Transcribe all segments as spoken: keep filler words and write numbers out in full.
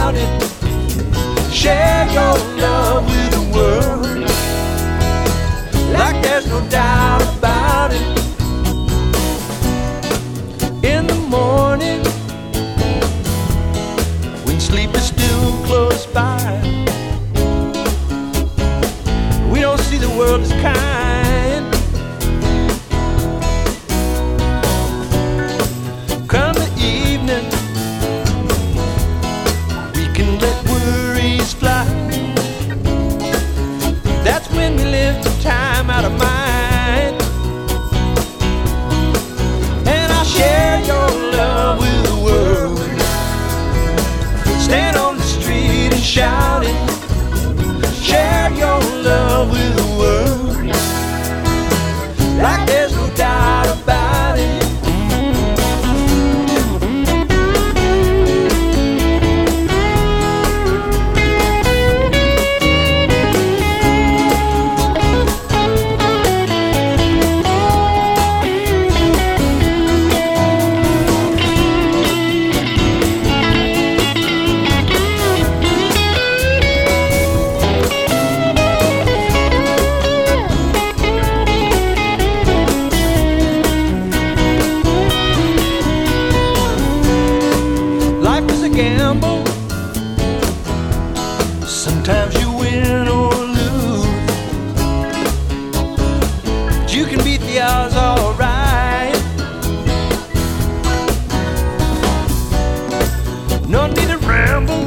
shouting. Share your love with the world, like there's no doubt about it. In the morning, when sleep is still close by, we don't see the world as kind. Come the evening, we can let worries fly. That's when we live the time out of mind. And I'll share your love with the world. Stand on the street and shout it. Share your love with the world, like there's no doubt about it. Gamble. Sometimes you win or lose, but you can beat the odds all right. No need to ramble,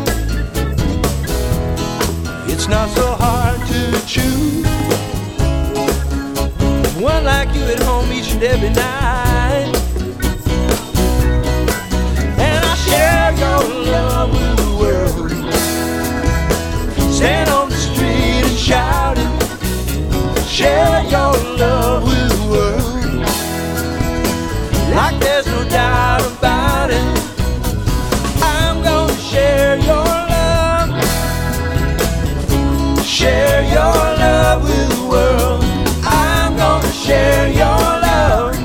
it's not so hard to choose one like you at home each and every night. Share your love with the world. Stand on the street and shout it. Share your love with the world, like there's no doubt about it. I'm gonna share your love. Share your love with the world. I'm gonna share your love.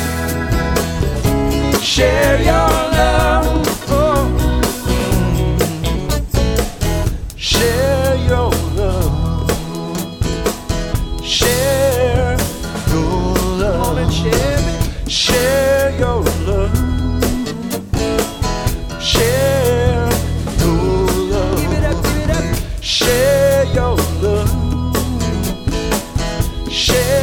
Share your love. Share your love. Share your love. Share your love. Share your love. Give it up, give it up. Share your love. Share